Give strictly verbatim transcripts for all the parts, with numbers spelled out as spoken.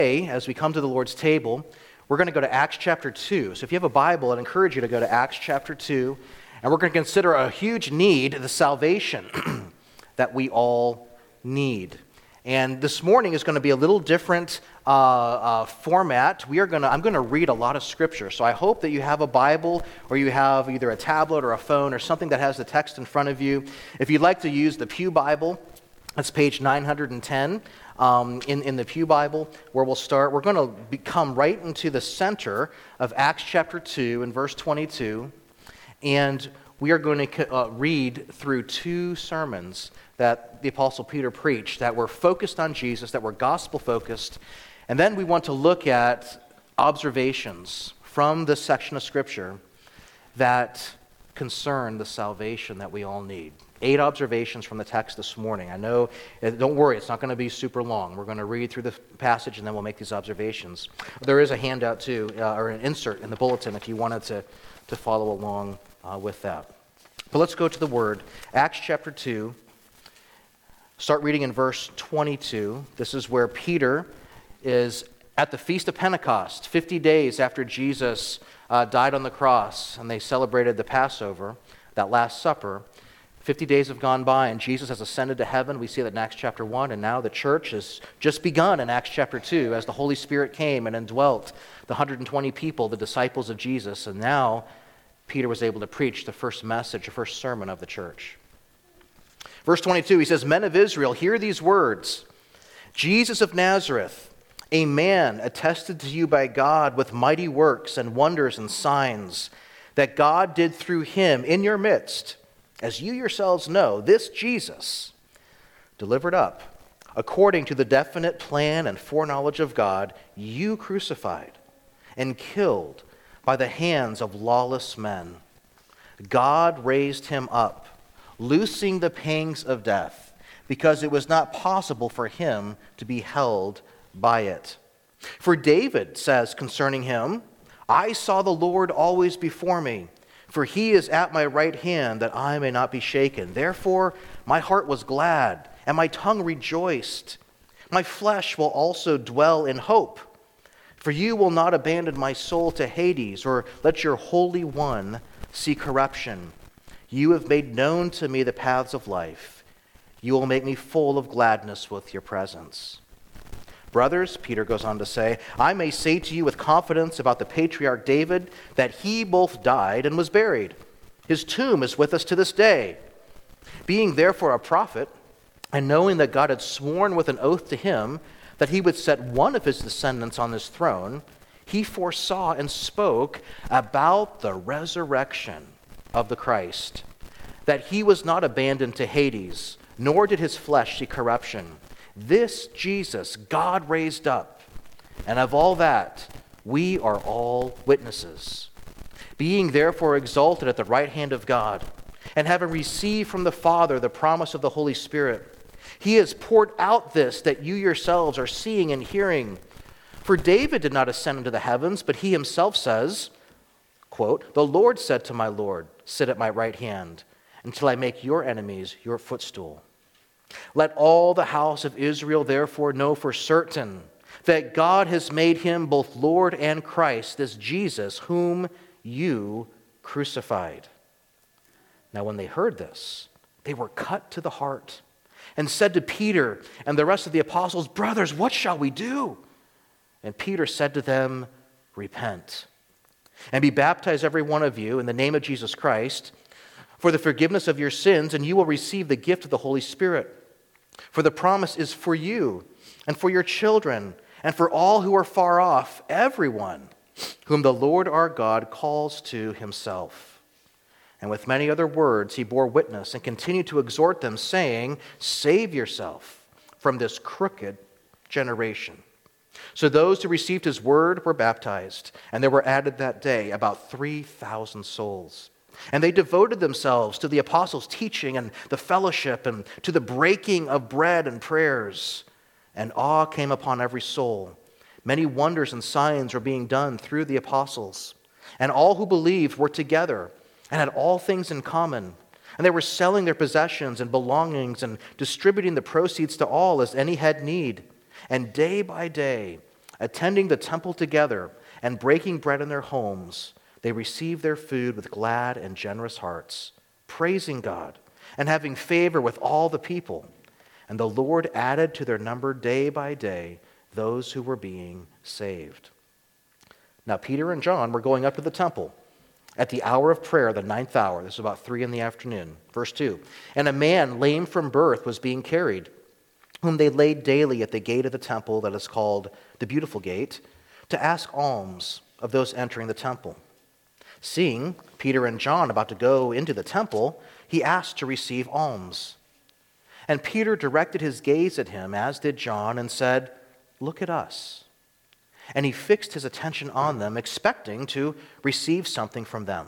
Today, as we come to the Lord's table, we're going to go to Acts chapter two. So if you have a Bible, I'd encourage you to go to Acts chapter two, and we're going to consider a huge need, the salvation that we all need. And this morning is going to be a little different uh, uh, format. We are going to, I'm going to read a lot of scripture. So I hope that you have a Bible or you have either a tablet or a phone or something that has the text in front of you. If you'd like to use the Pew Bible, that's page nine hundred ten um, in, in the Pew Bible, where we'll start. We're going to be, come right into the center of Acts chapter two and verse twenty-two. And we are going to uh, read through two sermons that the Apostle Peter preached that were focused on Jesus, that were gospel-focused. And then we want to look at observations from this section of Scripture that concern the salvation that we all need. Eight observations from the text this morning. I know, don't worry, it's not going to be super long. We're going to read through the passage and then we'll make these observations. There is a handout too, uh, or an insert in the bulletin if you wanted to, to follow along uh, with that. But let's go to the Word. Acts chapter two. Start reading in verse twenty-two. This is where Peter is at the Feast of Pentecost, fifty days after Jesus uh, died on the cross, and they celebrated the Passover, that Last Supper. fifty days have gone by, and Jesus has ascended to heaven. We see that in Acts chapter one, and now the church has just begun in Acts chapter two, as the Holy Spirit came and indwelt the one hundred twenty people, the disciples of Jesus, and now Peter was able to preach the first message, the first sermon of the church. Verse twenty-two, he says, "Men of Israel, hear these words. Jesus of Nazareth, a man attested to you by God with mighty works and wonders and signs that God did through him in your midst, as you yourselves know, this Jesus, delivered up, according to the definite plan and foreknowledge of God, you crucified and killed by the hands of lawless men. God raised him up, loosing the pangs of death, because it was not possible for him to be held by it. For David says concerning him, I saw the Lord always before me, for he is at my right hand, that I may not be shaken. Therefore my heart was glad, and my tongue rejoiced. My flesh will also dwell in hope. For you will not abandon my soul to Hades, or let your Holy One see corruption. You have made known to me the paths of life. You will make me full of gladness with your presence. Brothers," Peter goes on to say, "I may say to you with confidence about the patriarch David that he both died and was buried. His tomb is with us to this day. Being therefore a prophet, and knowing that God had sworn with an oath to him that he would set one of his descendants on his throne, he foresaw and spoke about the resurrection of the Christ, that he was not abandoned to Hades, nor did his flesh see corruption. This Jesus God raised up, and of all that we are all witnesses. Being therefore exalted at the right hand of God, and having received from the Father the promise of the Holy Spirit, he has poured out this that you yourselves are seeing and hearing. For David did not ascend into the heavens, but he himself says, quote, the Lord said to my Lord, sit at my right hand until I make your enemies your footstool. Let all the house of Israel therefore know for certain that God has made him both Lord and Christ, this Jesus whom you crucified." Now when they heard this, they were cut to the heart and said to Peter and the rest of the apostles, "Brothers, what shall we do?" And Peter said to them, "Repent, and be baptized every one of you in the name of Jesus Christ for the forgiveness of your sins, and you will receive the gift of the Holy Spirit. For the promise is for you and for your children and for all who are far off, everyone whom the Lord our God calls to himself." And with many other words he bore witness and continued to exhort them, saying, "Save yourself from this crooked generation." So those who received his word were baptized, and there were added that day about three thousand souls. And they devoted themselves to the apostles' teaching and the fellowship and to the breaking of bread and prayers. And awe came upon every soul. Many wonders and signs were being done through the apostles. And all who believed were together and had all things in common. And they were selling their possessions and belongings and distributing the proceeds to all as any had need. And day by day, attending the temple together and breaking bread in their homes, they received their food with glad and generous hearts, praising God and having favor with all the people. And the Lord added to their number day by day those who were being saved. Now Peter and John were going up to the temple at the hour of prayer, the ninth hour. This is about three in the afternoon. Verse two. And a man lame from birth was being carried, whom they laid daily at the gate of the temple that is called the Beautiful Gate, to ask alms of those entering the temple. Seeing Peter and John about to go into the temple, he asked to receive alms. And Peter directed his gaze at him, as did John, and said, "Look at us." And he fixed his attention on them, expecting to receive something from them.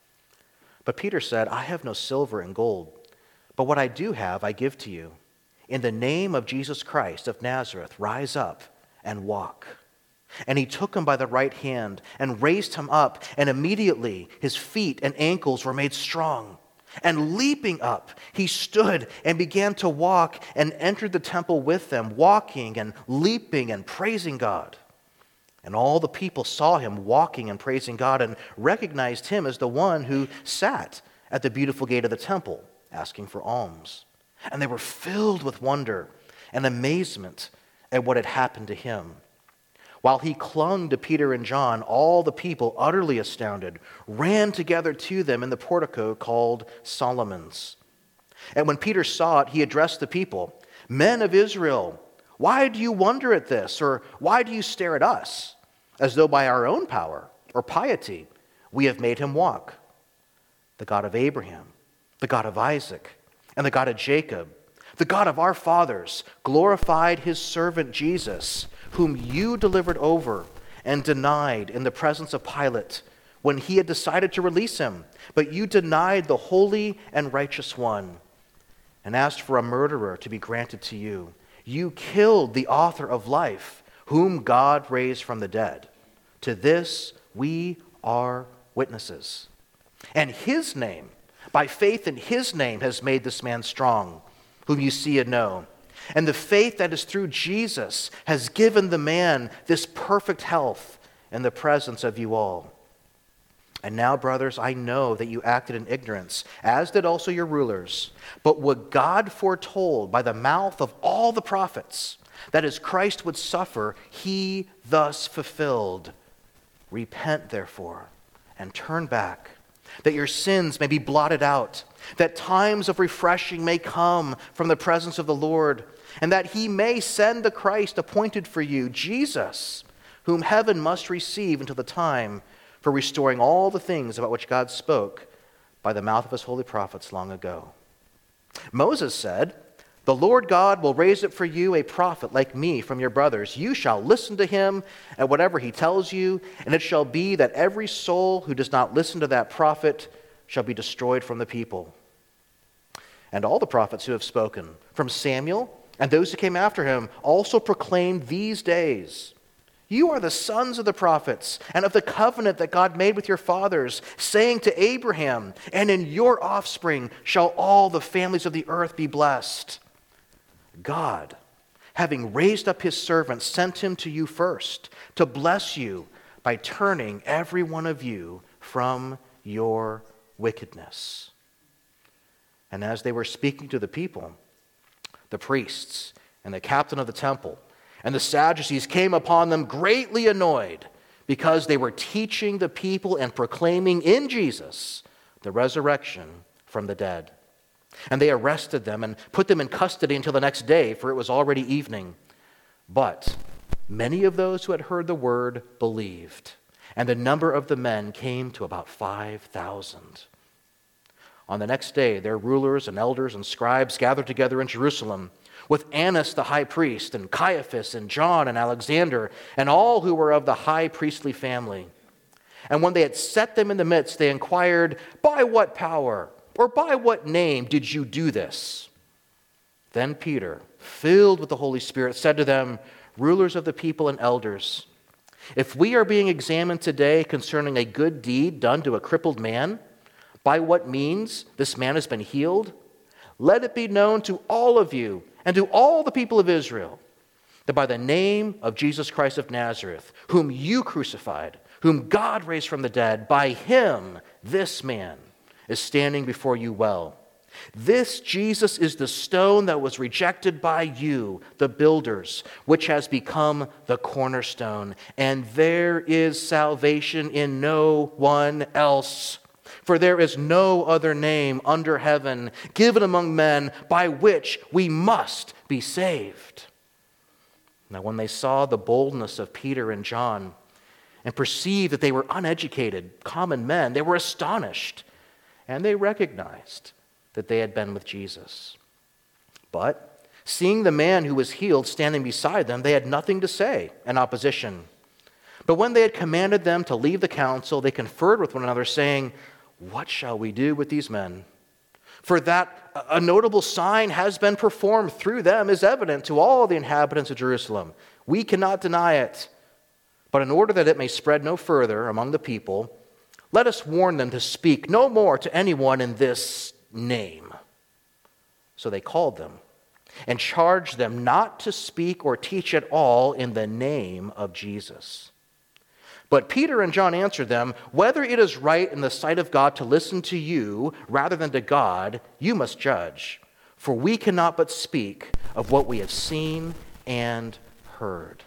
But Peter said, "I have no silver and gold, but what I do have I give to you. In the name of Jesus Christ of Nazareth, rise up and walk." And he took him by the right hand and raised him up, and immediately his feet and ankles were made strong. And leaping up, he stood and began to walk and entered the temple with them, walking and leaping and praising God. And all the people saw him walking and praising God and recognized him as the one who sat at the beautiful gate of the temple, asking for alms. And they were filled with wonder and amazement at what had happened to him. While he clung to Peter and John, all the people, utterly astounded, ran together to them in the portico called Solomon's. And when Peter saw it, he addressed the people, "Men of Israel, why do you wonder at this? Or why do you stare at us, as though by our own power or piety we have made him walk? The God of Abraham, the God of Isaac, and the God of Jacob, the God of our fathers, glorified his servant Jesus, whom you delivered over and denied in the presence of Pilate when he had decided to release him. But you denied the holy and righteous one and asked for a murderer to be granted to you. You killed the author of life, whom God raised from the dead. To this we are witnesses. And his name, by faith in his name, has made this man strong, whom you see and know. And the faith that is through Jesus has given the man this perfect health in the presence of you all. And now, brothers, I know that you acted in ignorance, as did also your rulers. But what God foretold by the mouth of all the prophets, that is, Christ would suffer, he thus fulfilled. Repent, therefore, and turn back, that your sins may be blotted out, that times of refreshing may come from the presence of the Lord, and that he may send the Christ appointed for you, Jesus, whom heaven must receive until the time for restoring all the things about which God spoke by the mouth of his holy prophets long ago. Moses said, "The Lord God will raise up for you a prophet like me from your brothers. You shall listen to him and whatever he tells you, and it shall be that every soul who does not listen to that prophet shall be destroyed from the people." And all the prophets who have spoken, from Samuel and those who came after him, also proclaimed these days, "You are the sons of the prophets and of the covenant that God made with your fathers, saying to Abraham, 'And in your offspring shall all the families of the earth be blessed.' God, having raised up his servant, sent him to you first to bless you by turning every one of you from your wickedness." And as they were speaking to the people, the priests and the captain of the temple and the Sadducees came upon them greatly annoyed because they were teaching the people and proclaiming in Jesus the resurrection from the dead. And they arrested them and put them in custody until the next day, for it was already evening. But many of those who had heard the word believed, and the number of the men came to about five thousand. On the next day, their rulers and elders and scribes gathered together in Jerusalem with Annas the high priest and Caiaphas and John and Alexander and all who were of the high priestly family. And when they had set them in the midst, they inquired, "By what power or by what name did you do this?" Then Peter, filled with the Holy Spirit, said to them, "Rulers of the people and elders, if we are being examined today concerning a good deed done to a crippled man, by what means this man has been healed, let it be known to all of you and to all the people of Israel that by the name of Jesus Christ of Nazareth, whom you crucified, whom God raised from the dead, by him this man is standing before you well. This Jesus is the stone that was rejected by you, the builders, which has become the cornerstone. And there is salvation in no one else. For there is no other name under heaven given among men by which we must be saved. Now, when they saw the boldness of Peter and John and perceived that they were uneducated, common men, they were astonished, and they recognized that they had been with Jesus. But seeing the man who was healed standing beside them, they had nothing to say in opposition. But when they had commanded them to leave the council, they conferred with one another, saying, "What shall we do with these men? For that a notable sign has been performed through them is evident to all the inhabitants of Jerusalem. We cannot deny it. But in order that it may spread no further among the people, let us warn them to speak no more to anyone in this name." So they called them and charged them not to speak or teach at all in the name of Jesus. But Peter and John answered them, "Whether it is right in the sight of God to listen to you rather than to God, you must judge. For we cannot but speak of what we have seen and heard."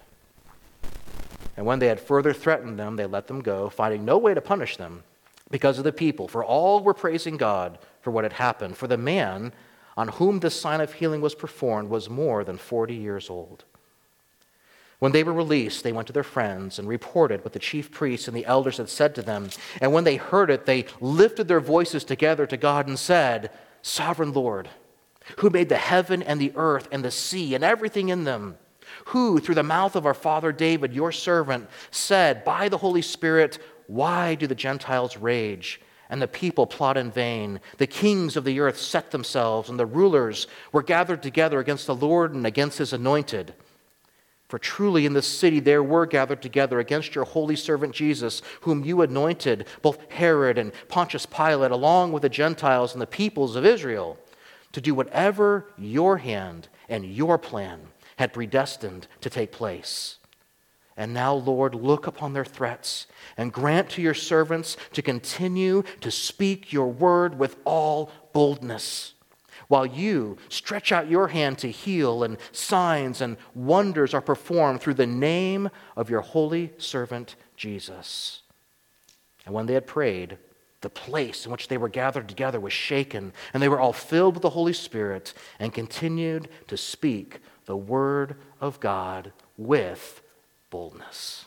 And when they had further threatened them, they let them go, finding no way to punish them because of the people. For all were praising God for what had happened. For the man on whom this sign of healing was performed was more than forty years old. When they were released, they went to their friends and reported what the chief priests and the elders had said to them. And when they heard it, they lifted their voices together to God and said, "Sovereign Lord, who made the heaven and the earth and the sea and everything in them, who through the mouth of our father David, your servant, said by the Holy Spirit, why do the Gentiles rage and the people plot in vain? The kings of the earth set themselves, and the rulers were gathered together against the Lord and against his anointed. For truly in this city there were gathered together against your holy servant Jesus, whom you anointed, both Herod and Pontius Pilate, along with the Gentiles and the peoples of Israel, to do whatever your hand and your plan had predestined to take place. And now, Lord, look upon their threats and grant to your servants to continue to speak your word with all boldness, while you stretch out your hand to heal, and signs and wonders are performed through the name of your holy servant Jesus." And when they had prayed, the place in which they were gathered together was shaken, and they were all filled with the Holy Spirit and continued to speak the word of God with boldness.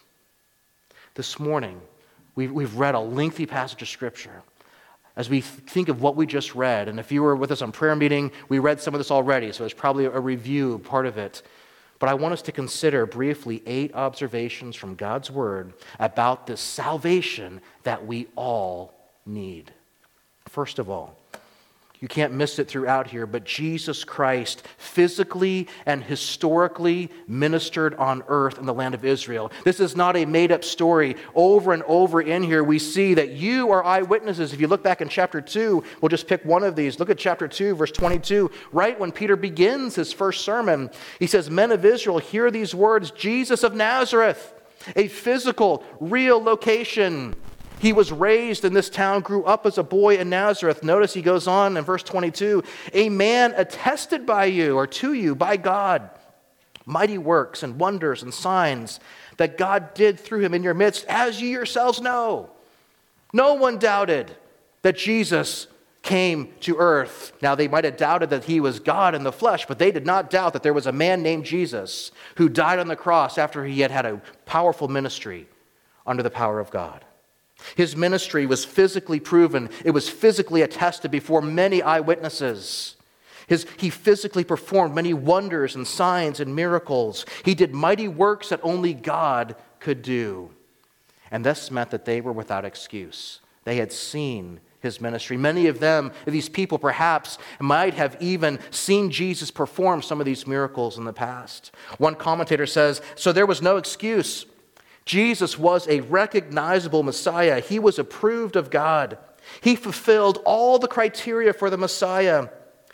This morning, we've, we've read a lengthy passage of Scripture. As we think of what we just read, and if you were with us on prayer meeting, we read some of this already, so it's probably a review, part of it. But I want us to consider briefly eight observations from God's Word about this salvation that we all need. First of all, you can't miss it throughout here, but Jesus Christ physically and historically ministered on earth in the land of Israel. This is not a made-up story. Over and over in here, we see that you are eyewitnesses. If you look back in chapter two, we'll just pick one of these. Look at chapter two, verse twenty-two. Right when Peter begins his first sermon, he says, "Men of Israel, hear these words, Jesus of Nazareth," a physical, real location. He was raised in this town, grew up as a boy in Nazareth. Notice he goes on in verse twenty-two, "A man attested by you, or to you, by God, mighty works and wonders and signs that God did through him in your midst, as you yourselves know." No one doubted that Jesus came to earth. Now, they might have doubted that he was God in the flesh, but they did not doubt that there was a man named Jesus who died on the cross after he had had a powerful ministry under the power of God. His ministry was physically proven. It was physically attested before many eyewitnesses. His, he physically performed many wonders and signs and miracles. He did mighty works that only God could do. And this meant that they were without excuse. They had seen his ministry. Many of them, these people perhaps, might have even seen Jesus perform some of these miracles in the past. One commentator says, so there was no excuse. Jesus was a recognizable Messiah. He was approved of God. He fulfilled all the criteria for the Messiah.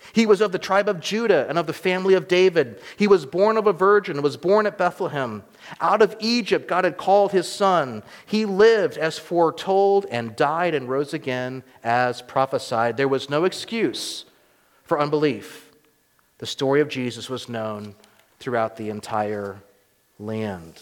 He was of the tribe of Judah and of the family of David. He was born of a virgin and was born at Bethlehem. Out of Egypt, God had called his son. He lived as foretold and died and rose again as prophesied. There was no excuse for unbelief. The story of Jesus was known throughout the entire land.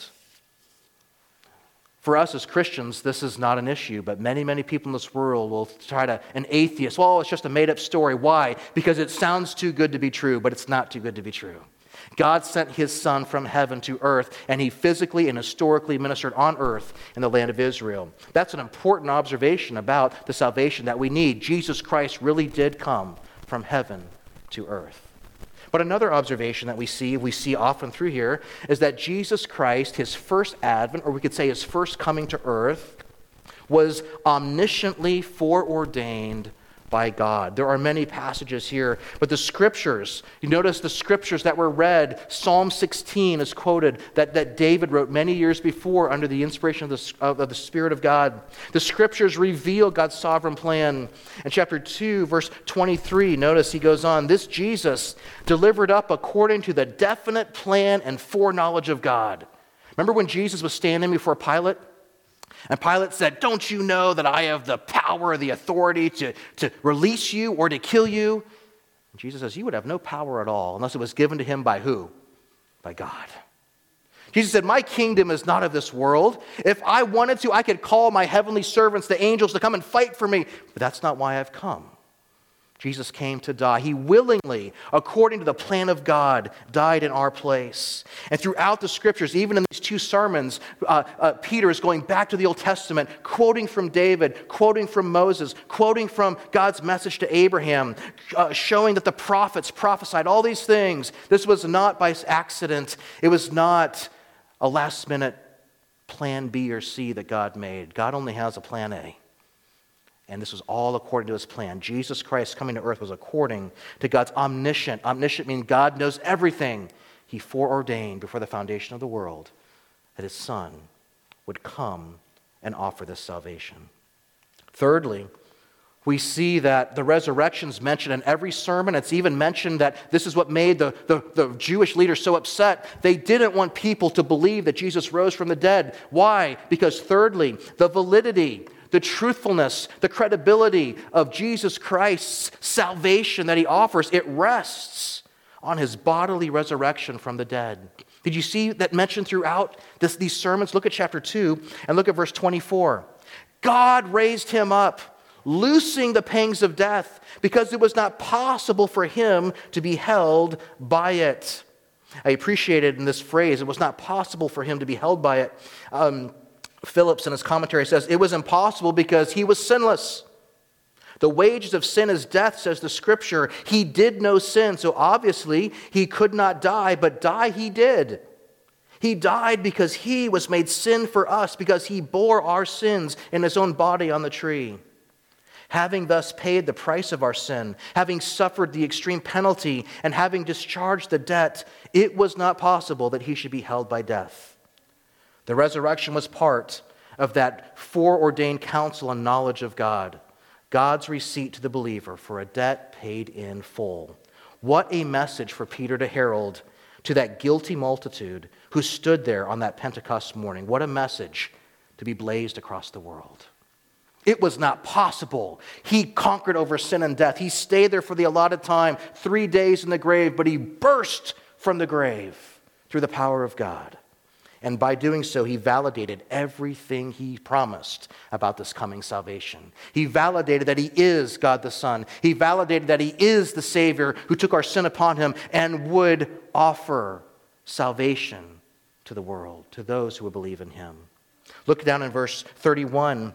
For us as Christians, this is not an issue, but many, many people in this world will try to, an atheist, well, it's just a made-up story. Why? Because it sounds too good to be true, but it's not too good to be true. God sent his son from heaven to earth, and he physically and historically ministered on earth in the land of Israel. That's an important observation about the salvation that we need. Jesus Christ really did come from heaven to earth. But another observation that we see, we see often through here, is that Jesus Christ, his first advent, or we could say his first coming to earth, was omnisciently foreordained by God. There are many passages here, but the scriptures, you notice the scriptures that were read, Psalm sixteen is quoted, that, that David wrote many years before under the inspiration of the, of, of the Spirit of God. The scriptures reveal God's sovereign plan. In chapter two, verse twenty-three, notice he goes on, this Jesus delivered up according to the definite plan and foreknowledge of God. Remember when Jesus was standing before Pilate? And Pilate said, don't you know that I have the power or the authority to, to release you or to kill you? And Jesus says, you would have no power at all unless it was given to him by who? By God. Jesus said, my kingdom is not of this world. If I wanted to, I could call my heavenly servants, the angels, to come and fight for me. But that's not why I've come. Jesus came to die. He willingly, according to the plan of God, died in our place. And throughout the scriptures, even in these two sermons, uh, uh, Peter is going back to the Old Testament, quoting from David, quoting from Moses, quoting from God's message to Abraham, uh, showing that the prophets prophesied all these things. This was not by accident. It was not a last-minute plan B or C that God made. God only has a plan A. And this was all according to his plan. Jesus Christ coming to earth was according to God's omniscient. Omniscient means God knows everything. He foreordained before the foundation of the world that his son would come and offer this salvation. Thirdly, we see that the resurrection is mentioned in every sermon. It's even mentioned that this is what made the, the, the Jewish leaders so upset. They didn't want people to believe that Jesus rose from the dead. Why? Because thirdly, the validity, the truthfulness, the credibility of Jesus Christ's salvation that he offers, it rests on his bodily resurrection from the dead. Did you see that mentioned throughout this, these sermons? Look at chapter two and look at verse twenty-four. God raised him up, loosing the pangs of death, because it was not possible for him to be held by it. I appreciated in this phrase, it was not possible for him to be held by it. Um, Phillips in his commentary says, it was impossible because he was sinless. The wages of sin is death, says the scripture. He did no sin, so obviously he could not die, but die he did. He died because he was made sin for us, because he bore our sins in his own body on the tree. Having thus paid the price of our sin, having suffered the extreme penalty, and having discharged the debt, it was not possible that he should be held by death. The resurrection was part of that foreordained counsel and knowledge of God, God's receipt to the believer for a debt paid in full. What a message for Peter to herald to that guilty multitude who stood there on that Pentecost morning. What a message to be blazed across the world. It was not possible. He conquered over sin and death. He stayed there for the allotted time, three days in the grave, but he burst from the grave through the power of God. And by doing so, he validated everything he promised about this coming salvation. He validated that he is God the Son. He validated that he is the Savior who took our sin upon him and would offer salvation to the world, to those who would believe in him. Look down in verse thirty-one.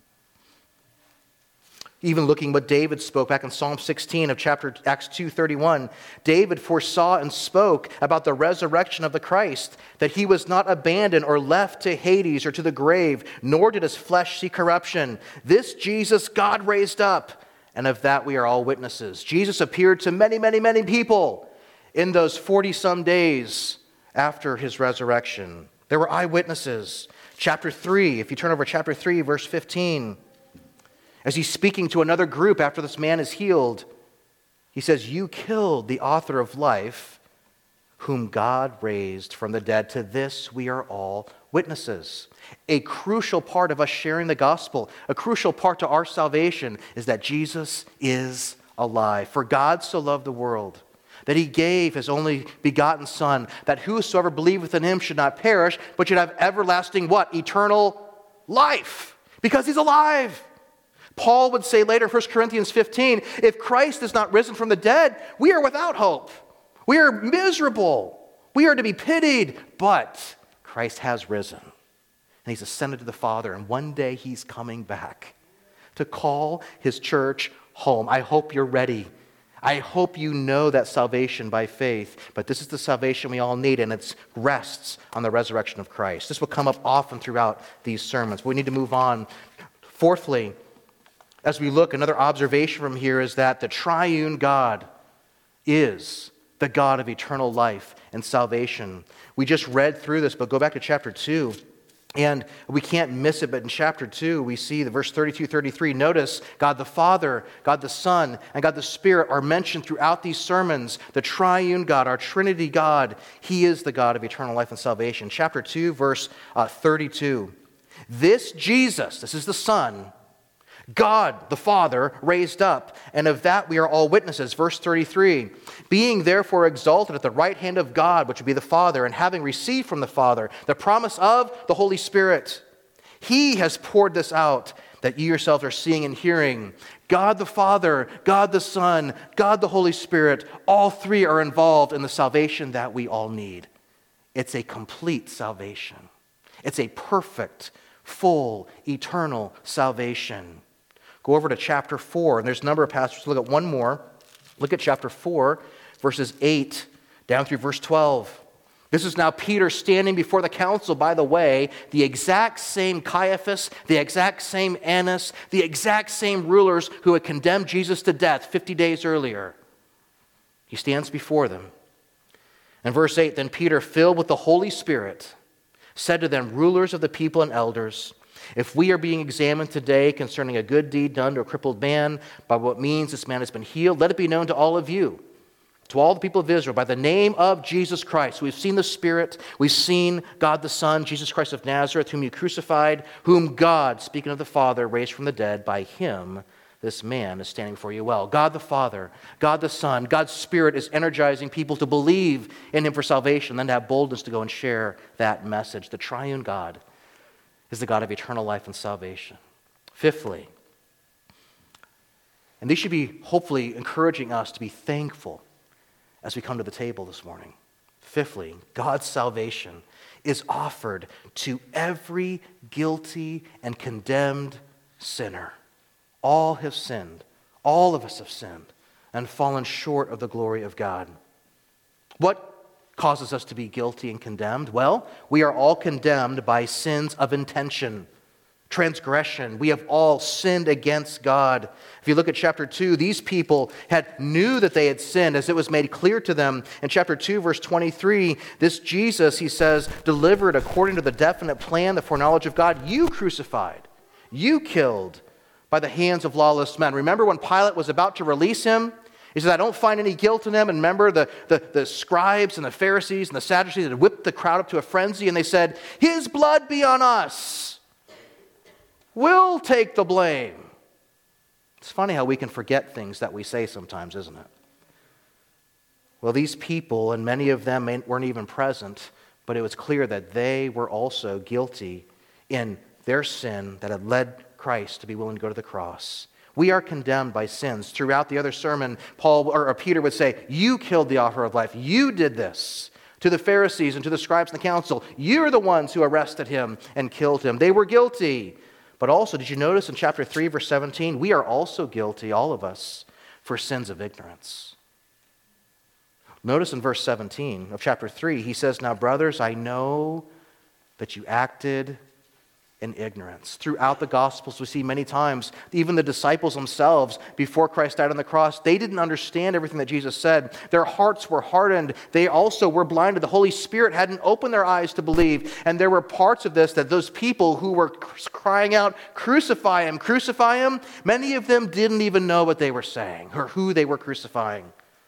Even looking what David spoke back in Psalm sixteen of chapter Acts two thirty-one, David foresaw and spoke about the resurrection of the Christ, that he was not abandoned or left to Hades or to the grave, nor did his flesh see corruption. This Jesus God raised up, and of that we are all witnesses. Jesus appeared to many, many, many people in those forty-some days after his resurrection. There were eyewitnesses. Chapter three, if you turn over chapter three, verse fifteen, as he's speaking to another group after this man is healed, He says, you killed the author of life, whom God raised from the dead. To this we are all witnesses. A crucial part of us sharing the gospel, a crucial part to our salvation, is that Jesus is alive. For God so loved the world that he gave his only begotten Son, that whosoever believeth in him should not perish, but should have everlasting what? Eternal life. Because he's alive. Paul would say later in First Corinthians fifteen, if Christ is not risen from the dead, we are without hope. We are miserable. We are to be pitied. But Christ has risen. And he's ascended to the Father. And one day he's coming back to call his church home. I hope you're ready. I hope you know that salvation by faith. But this is the salvation we all need, and it rests on the resurrection of Christ. This will come up often throughout these sermons. We need to move on. Fourthly, as we look, another observation from here is that the triune God is the God of eternal life and salvation. We just read through this, but go back to chapter two, and we can't miss it, but in chapter two, we see the verse thirty-two, thirty-three. Notice God the Father, God the Son, and God the Spirit are mentioned throughout these sermons. The triune God, our Trinity God, he is the God of eternal life and salvation. Chapter two, verse uh, thirty-two. This Jesus, this is the Son, God the Father raised up, and of that we are all witnesses. Verse thirty-three, being therefore exalted at the right hand of God, which would be the Father, and having received from the Father the promise of the Holy Spirit, he has poured this out that you yourselves are seeing and hearing. God the Father, God the Son, God the Holy Spirit, all three are involved in the salvation that we all need. It's a complete salvation. It's a perfect, full, eternal salvation. Go over to chapter four, and there's a number of passages. Look at one more. Look at chapter four, verses eight down through verse twelve. This is now Peter standing before the council. By the way, the exact same Caiaphas, the exact same Annas, the exact same rulers who had condemned Jesus to death fifty days earlier. He stands before them. In verse eight, then Peter, filled with the Holy Spirit, said to them, rulers of the people and elders, if we are being examined today concerning a good deed done to a crippled man, by what means this man has been healed, let it be known to all of you, to all the people of Israel, by the name of Jesus Christ. We've seen the Spirit, we've seen God the Son, Jesus Christ of Nazareth, whom you crucified, whom God, speaking of the Father, raised from the dead. By him, this man is standing before you well. God the Father, God the Son, God's Spirit is energizing people to believe in him for salvation, then to have boldness to go and share that message. The triune God is the God of eternal life and salvation. Fifthly, and these should be hopefully encouraging us to be thankful as we come to the table this morning. Fifthly, God's salvation is offered to every guilty and condemned sinner. All have sinned. All of us have sinned and fallen short of the glory of God. What causes us to be guilty and condemned? Well, we are all condemned by sins of intention, transgression. We have all sinned against God. If you look at chapter two, these people had knew that they had sinned as it was made clear to them. In chapter two, verse twenty-three, this Jesus, he says, delivered according to the definite plan, the foreknowledge of God, you crucified, you killed by the hands of lawless men. Remember when Pilate was about to release him? He said, I don't find any guilt in him. And remember, the, the, the scribes and the Pharisees and the Sadducees had whipped the crowd up to a frenzy, and they said, his blood be on us. We'll take the blame. It's funny how we can forget things that we say sometimes, isn't it? Well, these people, and many of them weren't even present, but it was clear that they were also guilty in their sin that had led Christ to be willing to go to the cross. We are condemned by sins. Throughout the other sermon, Paul or, or Peter would say, you killed the author of life. You did this. To the Pharisees and to the scribes and the council, you're the ones who arrested him and killed him. They were guilty. But also, did you notice in chapter three, verse seventeen, we are also guilty, all of us, for sins of ignorance. Notice in verse seventeen of chapter three, he says, now brothers, I know that you acted in ignorance. Throughout the Gospels, we see many times, even the disciples themselves, before Christ died on the cross, they didn't understand everything that Jesus said. Their hearts were hardened. They also were blinded. The Holy Spirit hadn't opened their eyes to believe. And there were parts of this that those people who were crying out, "Crucify him, crucify him," many of them didn't even know what they were saying or who they were crucifying.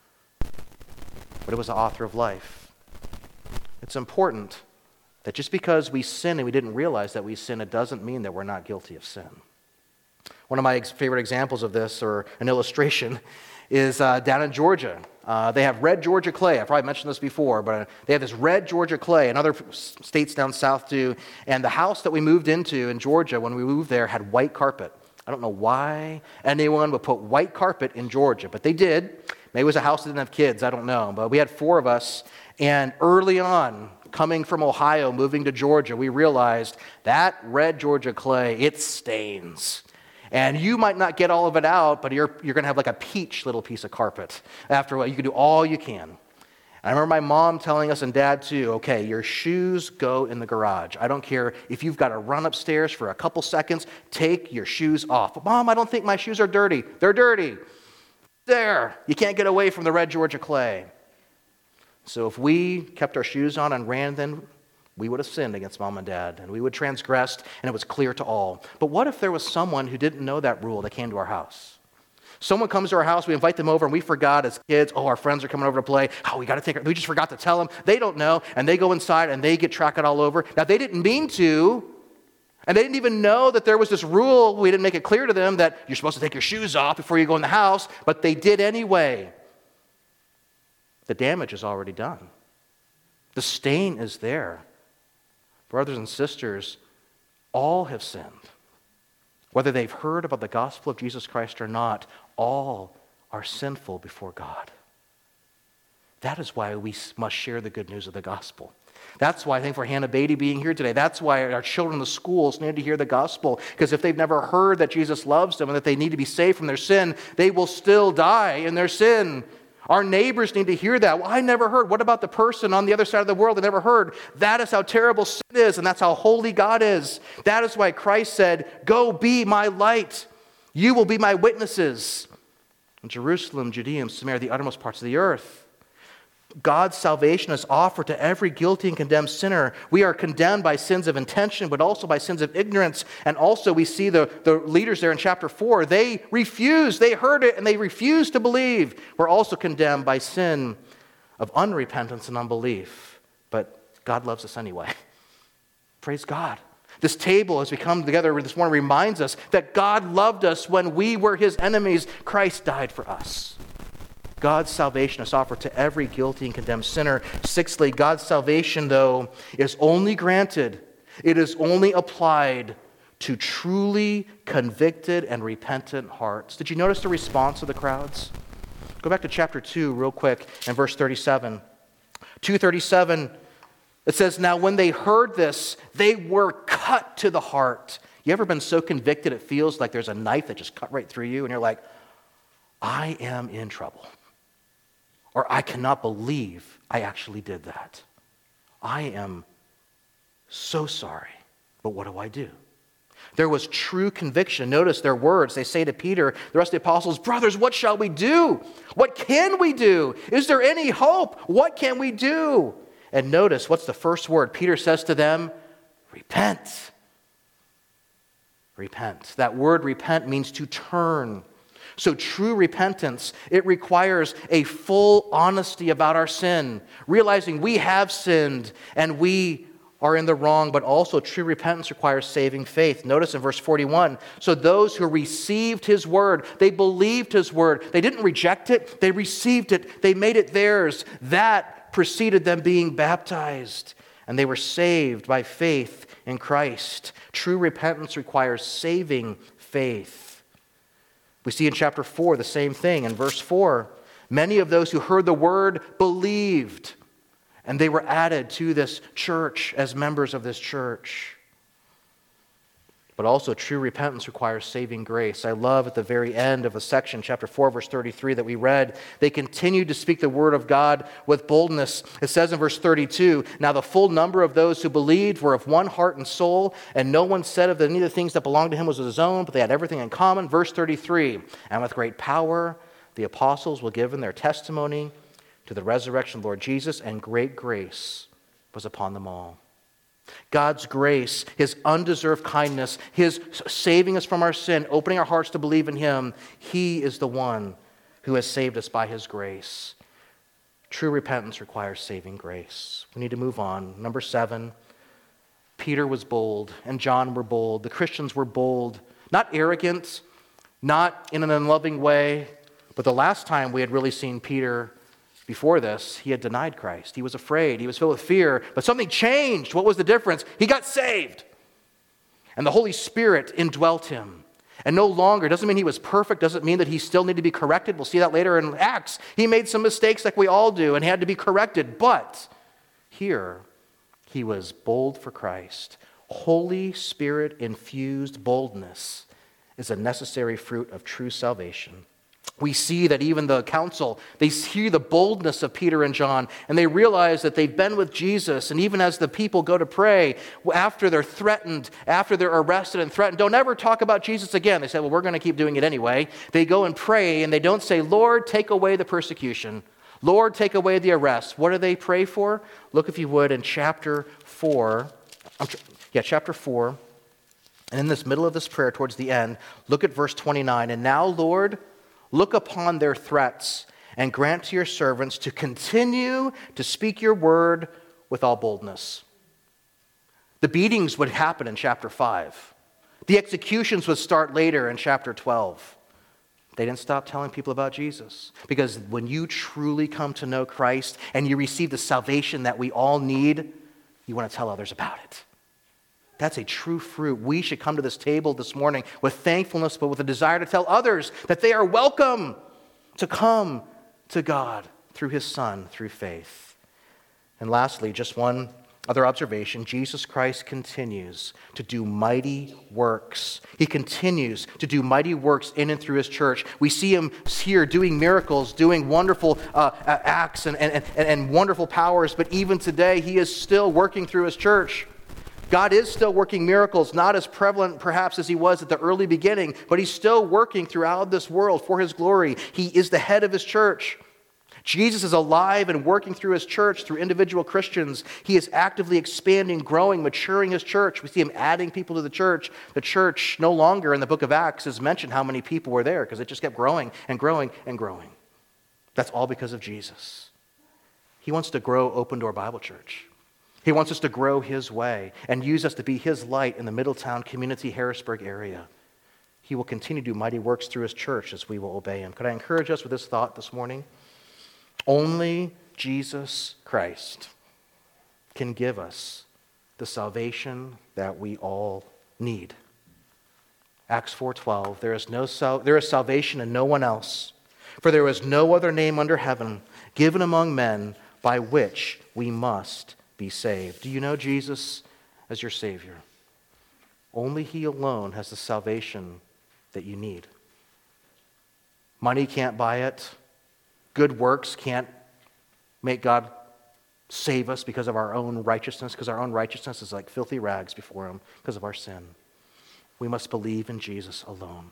But it was the author of life. It's important that just because we sin and we didn't realize that we sin, it doesn't mean that we're not guilty of sin. One of my favorite examples of this, or an illustration, is uh, down in Georgia. Uh, they have red Georgia clay. I've probably mentioned this before, but uh, they have this red Georgia clay, and other states down south do. And the house that we moved into in Georgia when we moved there had white carpet. I don't know why anyone would put white carpet in Georgia, but they did. Maybe it was a house that didn't have kids, I don't know. But we had four of us, and early on, coming from Ohio, moving to Georgia, we realized that red Georgia clay, it stains. And you might not get all of it out, but you're, you're going to have like a peach little piece of carpet. After a while, you can do all you can. And I remember my mom telling us, and Dad too, okay, your shoes go in the garage. I don't care if you've got to run upstairs for a couple seconds, take your shoes off. But Mom, I don't think my shoes are dirty. They're dirty. There. You can't get away from the red Georgia clay. So if we kept our shoes on and ran, then we would have sinned against Mom and Dad, and we would transgressed, and it was clear to all. But what if there was someone who didn't know that rule that came to our house? Someone comes to our house, we invite them over, and we forgot as kids, oh, our friends are coming over to play. Oh, we got to take, we just forgot to tell them. They don't know, and they go inside, and they get tracked all over. Now, they didn't mean to, and they didn't even know that there was this rule. We didn't make it clear to them that you're supposed to take your shoes off before you go in the house, but they did anyway. The damage is already done. The stain is there. Brothers and sisters, all have sinned. Whether they've heard about the gospel of Jesus Christ or not, all are sinful before God. That is why we must share the good news of the gospel. That's why I think for Hannah Beatty being here today, that's why our children in the schools need to hear the gospel. Because if they've never heard that Jesus loves them and that they need to be saved from their sin, they will still die in their sin. Our neighbors need to hear that. Well, I never heard. What about the person on the other side of the world that never heard? That is how terrible sin is, and that's how holy God is. That is why Christ said, "Go be my light. You will be my witnesses in Jerusalem, Judea, and Samaria, the uttermost parts of the earth." God's salvation is offered to every guilty and condemned sinner. We are condemned by sins of intention, but also by sins of ignorance. And also we see the, the leaders there in chapter four. They refused. They heard it, and they refused to believe. We're also condemned by sin of unrepentance and unbelief. But God loves us anyway. Praise God. This table, as we come together this morning, reminds us that God loved us when we were His enemies. Christ died for us. God's salvation is offered to every guilty and condemned sinner. Sixthly, God's salvation, though, is only granted, it is only applied to truly convicted and repentant hearts. Did you notice the response of the crowds? Go back to chapter two real quick and verse thirty-seven. two thirty-seven, it says, "Now when they heard this, they were cut to the heart." You ever been so convicted it feels like there's a knife that just cut right through you and you're like, I am in trouble. Or I cannot believe I actually did that. I am so sorry, but what do I do? There was true conviction. Notice their words. They say to Peter, the rest of the apostles, "Brothers, what shall we do? What can we do? Is there any hope? What can we do?" And notice, what's the first word? Peter says to them, repent. Repent. That word repent means to turn. So true repentance, it requires a full honesty about our sin, realizing we have sinned and we are in the wrong, but also true repentance requires saving faith. Notice in verse forty-one, so those who received His word, they believed His word. They didn't reject it, they received it, they made it theirs. That preceded them being baptized, and they were saved by faith in Christ. True repentance requires saving faith. We see in chapter four the same thing. In verse four, many of those who heard the word believed, and they were added to this church as members of this church. But also, true repentance requires saving grace. I love at the very end of a section, chapter four, verse thirty-three, that we read, they continued to speak the word of God with boldness. It says in verse thirty-two, now the full number of those who believed were of one heart and soul, and no one said of any of the things that belonged to him was his own, but they had everything in common. Verse thirty-three, and with great power the apostles were given their testimony to the resurrection of Lord Jesus, and great grace was upon them all. God's grace, His undeserved kindness, His saving us from our sin, opening our hearts to believe in Him, He is the one who has saved us by His grace. True repentance requires saving grace. We need to move on. Number seven, Peter was bold and John were bold. The Christians were bold, not arrogant, not in an unloving way, but the last time we had really seen Peter before this, he had denied Christ. He was afraid. He was filled with fear. But something changed. What was the difference? He got saved. And the Holy Spirit indwelt him. And no longer, doesn't mean he was perfect, doesn't mean that he still needed to be corrected. We'll see that later in Acts. He made some mistakes like we all do and he had to be corrected. But here, he was bold for Christ. Holy Spirit-infused boldness is a necessary fruit of true salvation. We see that even the council, they see the boldness of Peter and John, and they realize that they've been with Jesus. And even as the people go to pray, after they're threatened, after they're arrested and threatened, don't ever talk about Jesus again. They say, well, we're going to keep doing it anyway. They go and pray, and they don't say, Lord, take away the persecution. Lord, take away the arrest. What do they pray for? Look, if you would, in chapter four. Yeah, chapter four. And in this middle of this prayer, towards the end, look at verse twenty-nine. And now, Lord, look upon their threats and grant to your servants to continue to speak your word with all boldness. The beatings would happen in chapter five. The executions would start later in chapter twelve. They didn't stop telling people about Jesus. Because when you truly come to know Christ and you receive the salvation that we all need, you want to tell others about it. That's a true fruit. We should come to this table this morning with thankfulness, but with a desire to tell others that they are welcome to come to God through His Son, through faith. And lastly, just one other observation. Jesus Christ continues to do mighty works. He continues to do mighty works in and through His church. We see Him here doing miracles, doing wonderful uh, acts and, and, and, and wonderful powers, but even today He is still working through His church. God is still working miracles, not as prevalent perhaps as He was at the early beginning, but He's still working throughout this world for His glory. He is the head of His church. Jesus is alive and working through His church, through individual Christians. He is actively expanding, growing, maturing His church. We see Him adding people to the church. The church no longer in the book of Acts is mentioned how many people were there because it just kept growing and growing and growing. That's all because of Jesus. He wants to grow Open Door Bible Church. He wants us to grow His way and use us to be His light in the Middletown community, Harrisburg area. He will continue to do mighty works through His church as we will obey Him. Could I encourage us with this thought this morning? Only Jesus Christ can give us the salvation that we all need. Acts four twelve, there is no sal- there is salvation in no one else, for there is no other name under heaven given among men by which we must be saved. Do you know Jesus as your Savior? Only He alone has the salvation that you need. Money can't buy it. Good works can't make God save us because of our own righteousness, because our own righteousness is like filthy rags before Him because of our sin. We must believe in Jesus alone.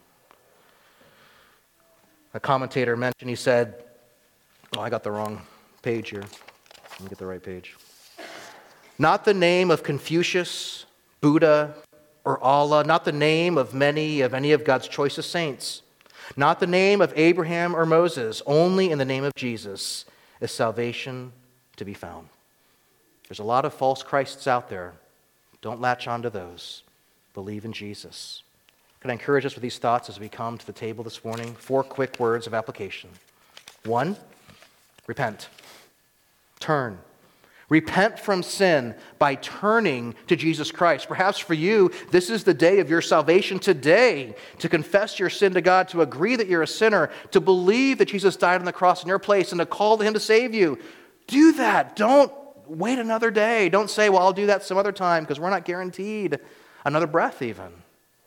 A commentator mentioned, he said, oh, I got the wrong page here. Let me get the right page. Not the name of Confucius, Buddha, or Allah, not the name of many of any of God's choicest saints, not the name of Abraham or Moses, only in the name of Jesus is salvation to be found. There's a lot of false Christs out there. Don't latch on to those. Believe in Jesus. Can I encourage us with these thoughts as we come to the table this morning? Four quick words of application. One, repent. Turn. Repent from sin by turning to Jesus Christ. Perhaps for you, this is the day of your salvation today, to confess your sin to God, to agree that you're a sinner, to believe that Jesus died on the cross in your place, and to call to Him to save you. Do that. Don't wait another day. Don't say, well, I'll do that some other time, because we're not guaranteed another breath even.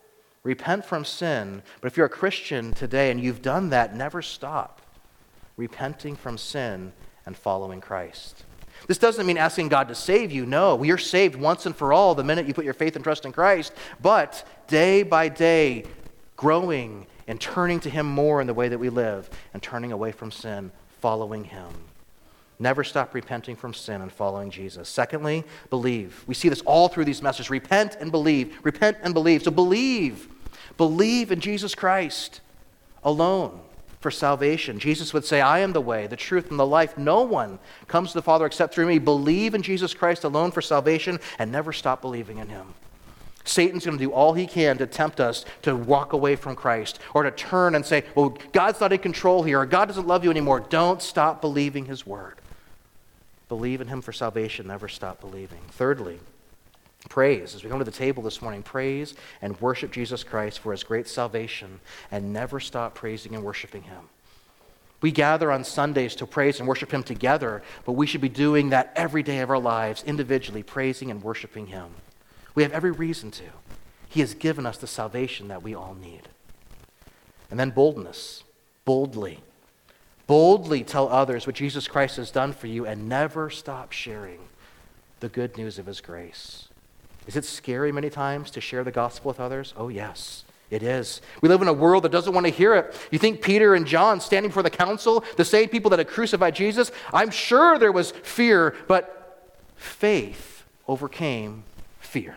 Repent from sin. But if you're a Christian today and you've done that, never stop repenting from sin and following Christ. This doesn't mean asking God to save you. No, you're saved once and for all the minute you put your faith and trust in Christ. But day by day, growing and turning to Him more in the way that we live and turning away from sin, following Him. Never stop repenting from sin and following Jesus. Secondly, believe. We see this all through these messages. Repent and believe. Repent and believe. So believe. Believe in Jesus Christ alone for salvation. Jesus would say, I am the way, the truth, and the life. No one comes to the Father except through me. Believe in Jesus Christ alone for salvation and never stop believing in Him. Satan's going to do all he can to tempt us to walk away from Christ or to turn and say, well, God's not in control here or God doesn't love you anymore. Don't stop believing His word. Believe in Him for salvation. Never stop believing. Thirdly, praise. As we come to the table this morning, praise and worship Jesus Christ for His great salvation and never stop praising and worshiping Him. We gather on Sundays to praise and worship Him together, but we should be doing that every day of our lives, individually, praising and worshiping Him. We have every reason to. He has given us the salvation that we all need. And then boldness. Boldly. Boldly tell others what Jesus Christ has done for you and never stop sharing the good news of His grace. Is it scary many times to share the gospel with others? Oh, yes, it is. We live in a world that doesn't want to hear it. You think Peter and John standing before the council, the same people that had crucified Jesus, I'm sure there was fear, but faith overcame fear.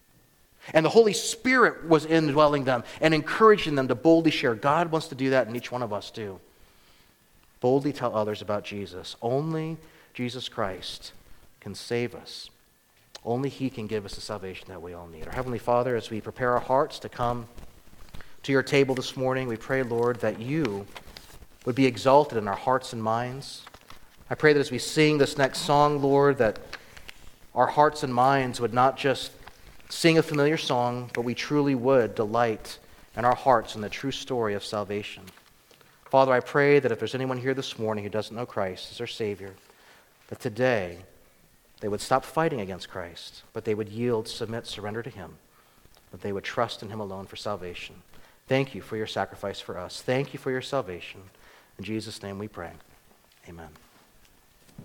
And the Holy Spirit was indwelling them and encouraging them to boldly share. God wants to do that in each one of us too. Boldly tell others about Jesus. Only Jesus Christ can save us. Only He can give us the salvation that we all need. Our Heavenly Father, as we prepare our hearts to come to your table this morning, we pray, Lord, that you would be exalted in our hearts and minds. I pray that as we sing this next song, Lord, that our hearts and minds would not just sing a familiar song, but we truly would delight in our hearts in the true story of salvation. Father, I pray that if there's anyone here this morning who doesn't know Christ as their Savior, that today they would stop fighting against Christ, but they would yield, submit, surrender to Him, that they would trust in Him alone for salvation. Thank you for your sacrifice for us. Thank you for your salvation. In Jesus' name we pray. Amen.